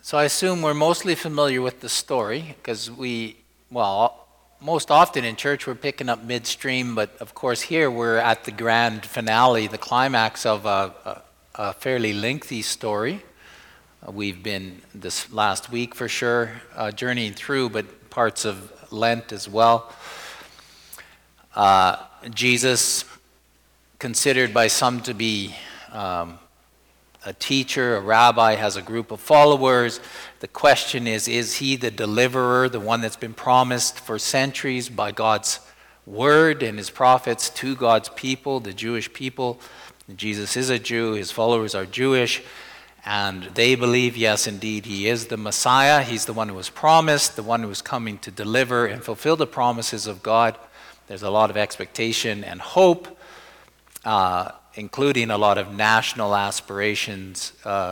So I assume we're mostly familiar with the story because most often in church we're picking up midstream, but of course here we're at the grand finale, the climax of a fairly lengthy story. We've been this last week for sure journeying through, but parts of Lent as well. Jesus, considered by some to be a teacher, a rabbi, has a group of followers. The question is he the deliverer, the one that's been promised for centuries by God's word and his prophets to God's people, the Jewish people? Jesus is a Jew, his followers are Jewish, and they believe, yes, indeed, he is the Messiah. He's the one who was promised, the one who is coming to deliver and fulfill the promises of God. There's a lot of expectation and hope, including a lot of national aspirations,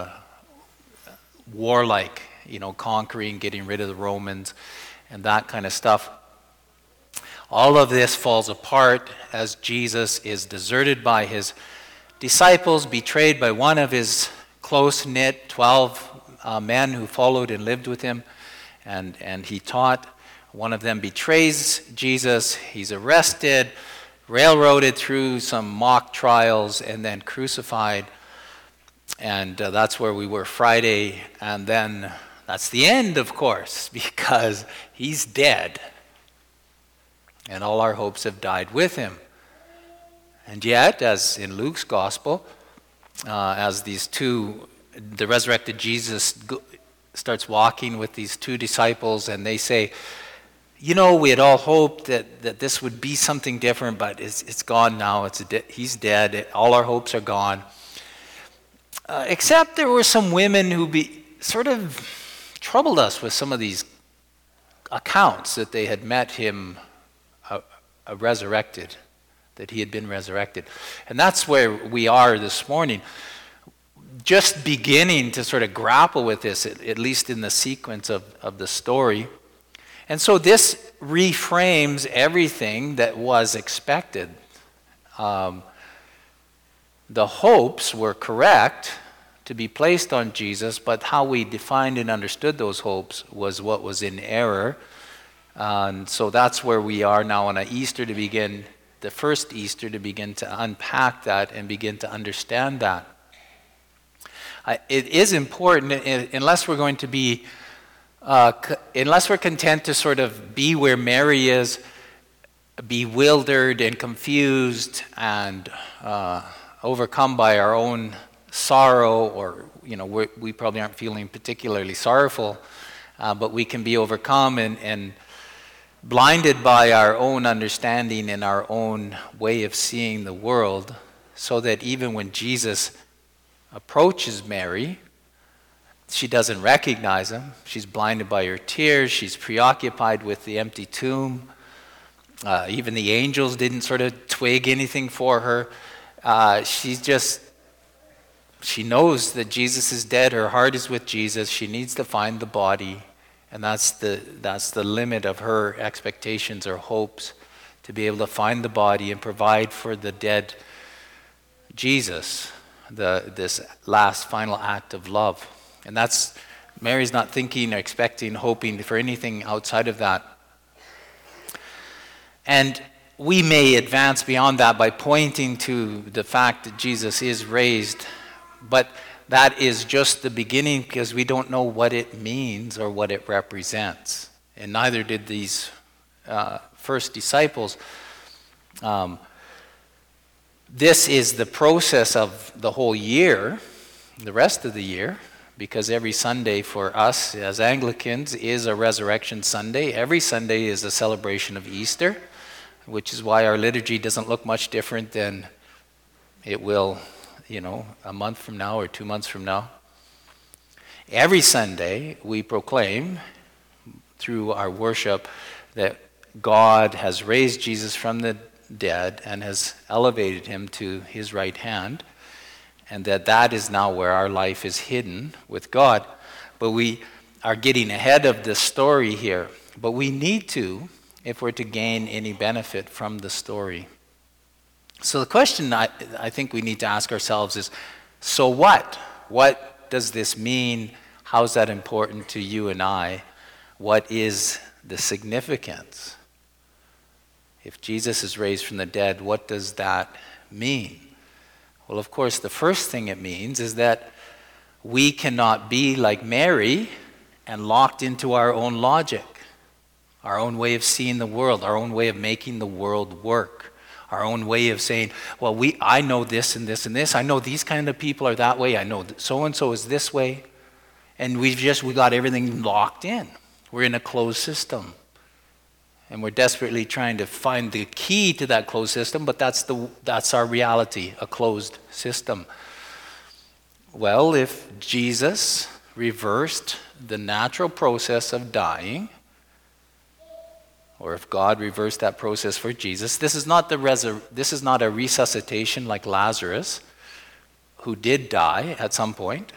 warlike, conquering, getting rid of the Romans, and that kind of stuff. All of this falls apart as Jesus is deserted by his disciples, betrayed by one of his close-knit 12 men who followed and lived with him, and he taught. One of them betrays Jesus. He's arrested, railroaded through some mock trials, and then crucified. And that's where we were Friday. And then that's the end, of course, because he's dead. And all our hopes have died with him. And yet, as in Luke's gospel, as the resurrected Jesus starts walking with these two disciples, and they say, we had all hoped that this would be something different, but it's gone now. He's dead. All our hopes are gone. Except there were some women who sort of troubled us with some of these accounts that they had met him resurrected, that he had been resurrected. And that's where we are this morning, just beginning to sort of grapple with this, at least in the sequence of the story. And so this reframes everything that was expected. The hopes were correct to be placed on Jesus, but how we defined and understood those hopes was what was in error. And so that's where we are now on Easter, the first Easter, to begin to unpack that and begin to understand that. It is important, unless we're going to be unless we're content to sort of be where Mary is, bewildered and confused and overcome by our own sorrow, or we probably aren't feeling particularly sorrowful, but we can be overcome and blinded by our own understanding and our own way of seeing the world, so that even when Jesus approaches Mary, she doesn't recognize him. She's blinded by her tears. She's preoccupied with the empty tomb. Even the angels didn't sort of twig anything for her. She knows that Jesus is dead. Her heart is with Jesus. She needs to find the body. And that's the limit of her expectations or hopes, to be able to find the body and provide for the dead Jesus, this last final act of love. And Mary's not thinking or expecting, hoping for anything outside of that. And we may advance beyond that by pointing to the fact that Jesus is raised, but that is just the beginning, because we don't know what it means or what it represents. And neither did these first disciples. This is the process of the whole year, the rest of the year, because every Sunday for us as Anglicans is a Resurrection Sunday. Every Sunday is a celebration of Easter, which is why our liturgy doesn't look much different than it will, a month from now or 2 months from now. Every Sunday we proclaim through our worship that God has raised Jesus from the dead and has elevated him to his right hand, and that is now where our life is hidden with God. But we are getting ahead of this story here. But we need to, if we're to gain any benefit from the story. So the question I think we need to ask ourselves is, so what? What does this mean? how is that important to you and I? What is the significance? If Jesus is raised from the dead, what does that mean? Well, of course, the first thing it means is that we cannot be like Mary and locked into our own logic, our own way of seeing the world, our own way of making the world work, our own way of saying, well, I know this and this and this. I know these kind of people are that way. I know so-and-so is this way. And we got everything locked in. We're in a closed system. And we're desperately trying to find the key to that closed system, but that's our reality, a closed system. Well, if Jesus reversed the natural process of dying, or if God reversed that process for Jesus, this is not a resuscitation like Lazarus, who did die at some point.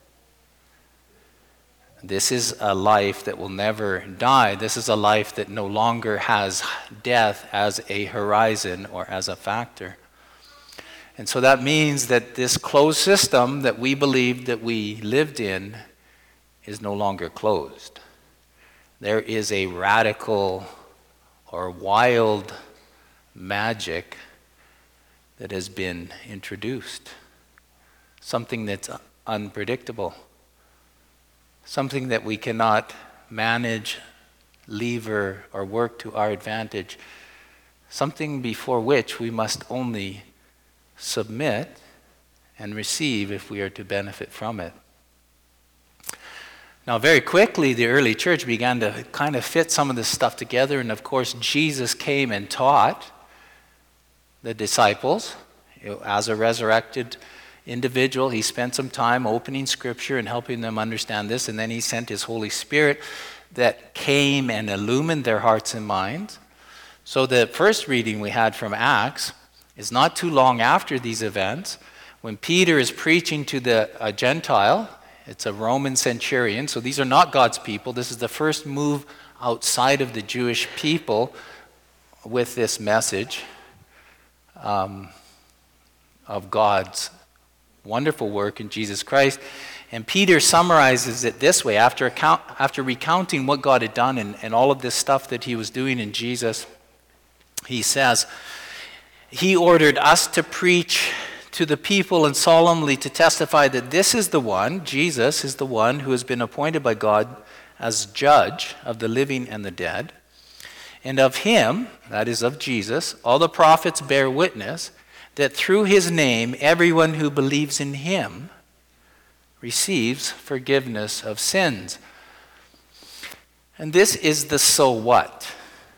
This is a life that will never die. This is a life that no longer has death as a horizon or as a factor. And so that means that this closed system that we believed that we lived in is no longer closed. There is a radical or wild magic that has been introduced. Something that's unpredictable. Something that we cannot manage, lever, or work to our advantage. Something before which we must only submit and receive if we are to benefit from it. Now, very quickly, the early church began to kind of fit some of this stuff together, and of course, Jesus came and taught the disciples. As a resurrected individual, he spent some time opening Scripture and helping them understand this, and then he sent his Holy Spirit that came and illumined their hearts and minds. So the first reading we had from Acts is not too long after these events, when Peter is preaching to a Gentile. It's a Roman centurion, so these are not God's people. This is the first move outside of the Jewish people with this message of God's wonderful work in Jesus Christ. And Peter summarizes it this way, after recounting what God had done and all of this stuff that he was doing in Jesus. He says, he ordered us to preach to the people and solemnly to testify that this is the one, Jesus is the one who has been appointed by God as judge of the living and the dead. And of him, that is of Jesus, all the prophets bear witness that through his name everyone who believes in him receives forgiveness of sins. And this is the so what.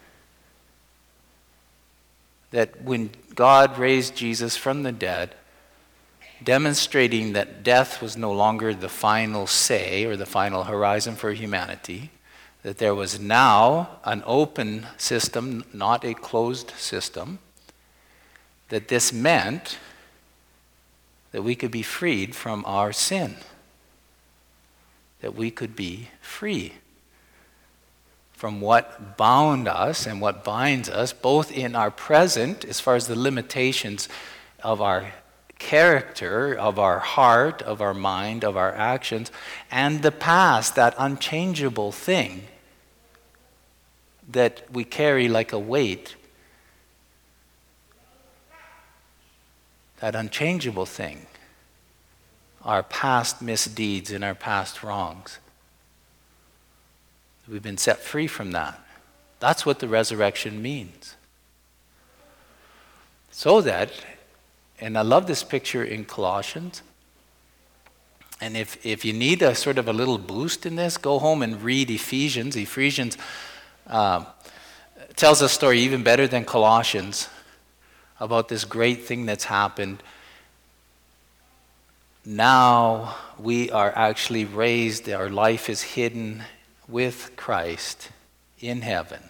That when God raised Jesus from the dead, demonstrating that death was no longer the final say or the final horizon for humanity, that there was now an open system, not a closed system, that this meant that we could be freed from our sin, that we could be free from what bound us and what binds us, both in our present, as far as the limitations of our character, of our heart, of our mind, of our actions, and the past, that unchangeable thing that we carry like a weight. That unchangeable thing, our past misdeeds and our past wrongs. We've been set free from that. That's what the resurrection means. So that, and I love this picture in Colossians, and if you need a sort of a little boost in this, go home and read Ephesians. Ephesians tells a story even better than Colossians about this great thing that's happened. Now we are actually raised, our life is hidden with Christ in heaven.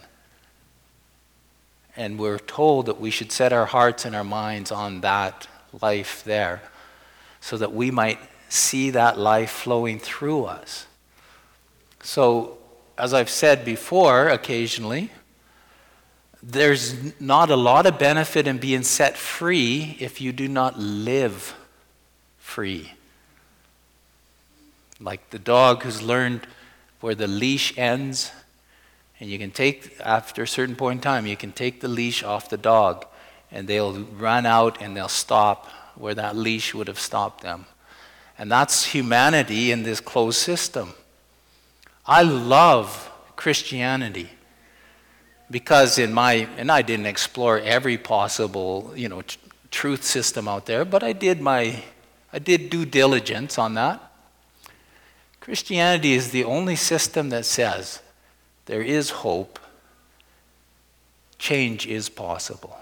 And we're told that we should set our hearts and our minds on that life there so that we might see that life flowing through us. So, as I've said before, occasionally, there's not a lot of benefit in being set free if you do not live free. Like the dog who's learned where the leash ends, and you can take, after a certain point in time, you can take the leash off the dog, and they'll run out and they'll stop where that leash would have stopped them. And that's humanity in this closed system. I love Christianity because and I didn't explore every possible, truth system out there, but I did due diligence on that. Christianity is the only system that says there is hope, change is possible.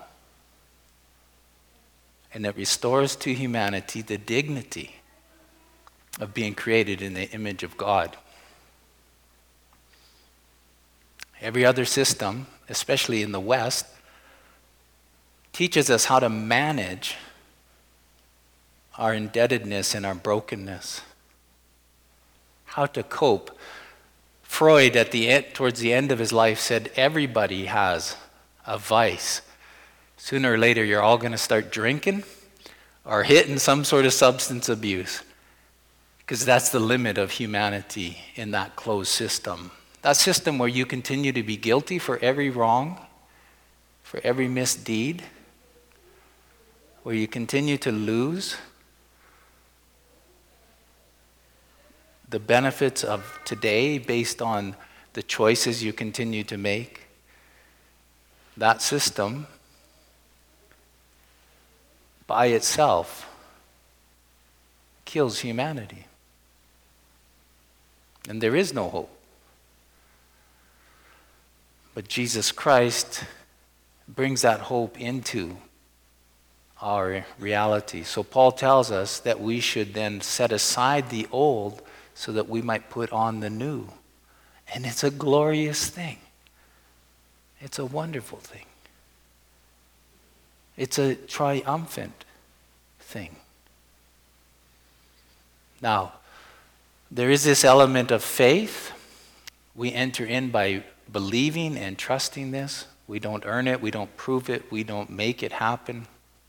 And it restores to humanity the dignity of being created in the image of God. Every other system, especially in the West, teaches us how to manage our indebtedness and our brokenness, how to cope. Freud, towards the end of his life, said everybody has a vice. Sooner or later, you're all going to start drinking or hitting some sort of substance abuse, because that's the limit of humanity in that closed system. That system where you continue to be guilty for every wrong, for every misdeed, where you continue to lose the benefits of today based on the choices you continue to make. That system by itself kills humanity. And there is no hope. But Jesus Christ brings that hope into our reality. So Paul tells us that we should then set aside the old so that we might put on the new. And it's a glorious thing. It's a wonderful thing. It's a triumphant thing. Now, there is this element of faith. We enter in by believing and trusting this. We don't earn it. We don't prove it. We don't make it happen.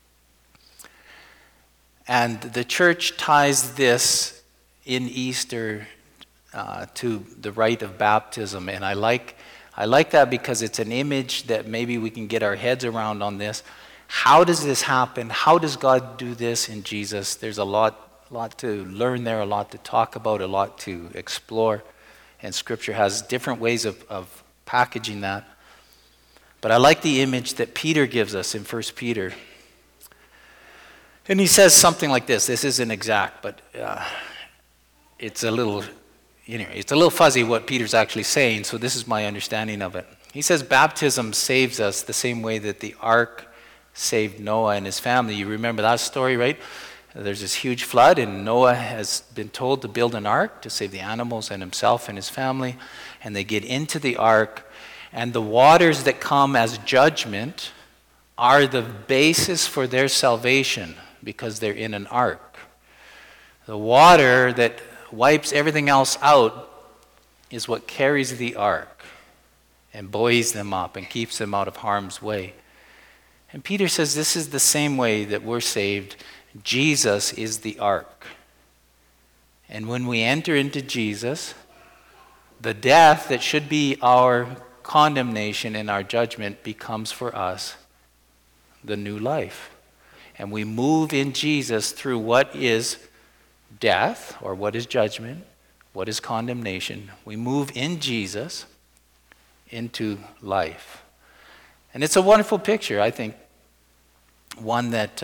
And the church ties this in Easter to the rite of baptism. And I like that because it's an image that maybe we can get our heads around on this. How does this happen? How does God do this in Jesus? There's a lot to learn there, a lot to talk about, a lot to explore. And Scripture has different ways of packaging that. But I like the image that Peter gives us in 1 Peter. And he says something like this. This isn't exact, but it's a little fuzzy what Peter's actually saying, so this is my understanding of it. He says baptism saves us the same way that the ark saved Noah and his family. You remember that story, right? There's this huge flood, and Noah has been told to build an ark to save the animals and himself and his family. And they get into the ark, and the waters that come as judgment are the basis for their salvation because they're in an ark. The water that wipes everything else out is what carries the ark and buoys them up and keeps them out of harm's way. And Peter says this is the same way that we're saved. Jesus is the ark. And when we enter into Jesus, the death that should be our condemnation and our judgment becomes for us the new life. And we move in Jesus through what is death, or what is judgment, what is condemnation. We move in Jesus into life. And it's a wonderful picture, I think. One that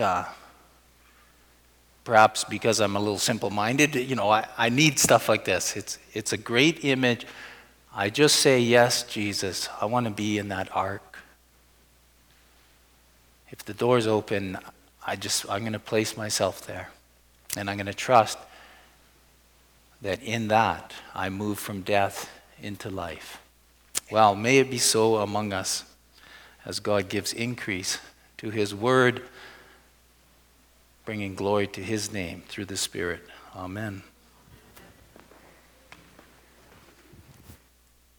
perhaps because I'm a little simple-minded, I need stuff like this. It's a great image. I just say, yes, Jesus, I want to be in that ark. If the door's open, I'm going to place myself there. And I'm going to trust that in that I move from death into life. Well, may it be so among us as God gives increase to his word, bringing glory to his name through the Spirit. Amen.